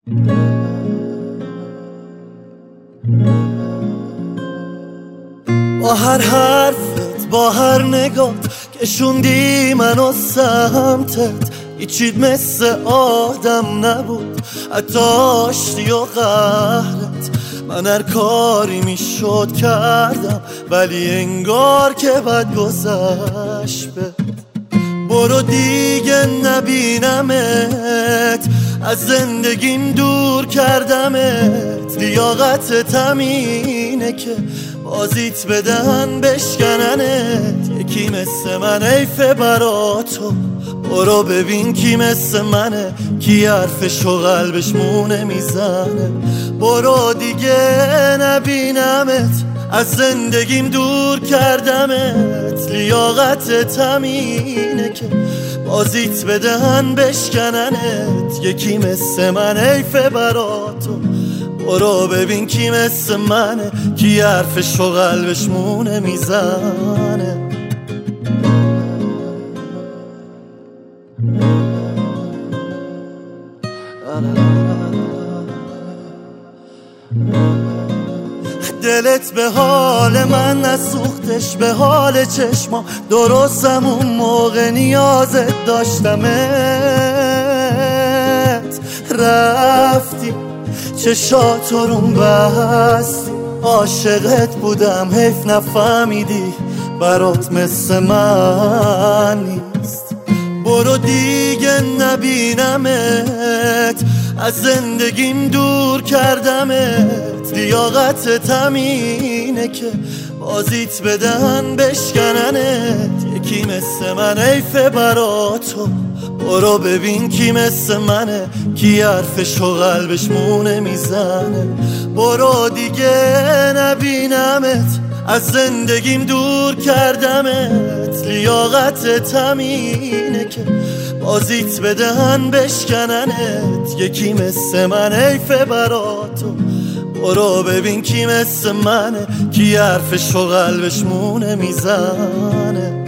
با هر حرفت، با هر نگات کشوندی منو سمتت، هیچیت مثل آدم نبود، حتی آشتی و قهرت. من هر کاری میشد کردم، ولی انگار که بد گذشت. برو دیگه نبینمت، از زندگیم دور کردمت. لیاقتت همینه که بازیت بدن بشکننت. یکی مثل من حیفه برا تو، برو ببین کی مثل منه، کی حرفشو قلبش مونه میزنه. برو دیگه نبینمت، از زندگیم دور کردمت. لیاقتت همینه که بازیت بدن بشکننت. یکی مثل من حیفه برا تو، برو ببین کی مثل منه، کی حرفشو قلبش مونه میزنه. دلت به حال من نسوختش، به حال چشما درستم اون موقع نیازت داشتمت. رفتی چشاتو روم بستی، عاشقت بودم حیف نفهمیدی، برات مثل من نیست. برو دیگه نبینمت، از زندگیم دور کردمت. لیاقتت همینه که بازیت بدن بشکننت. یکی مثل من حیفه برا تو، برو ببین کی مثل منه، کی حرفشو قلبش مونه میزنه. برو دیگه نبینمت، از زندگیم دور کردمت. لیاقتت همینه که بازیت بدن بشکننت. یکی مثل من حیفه برا تو، برو ببین کی مثل منه، کی حرفشو قلبش مونه میزنه.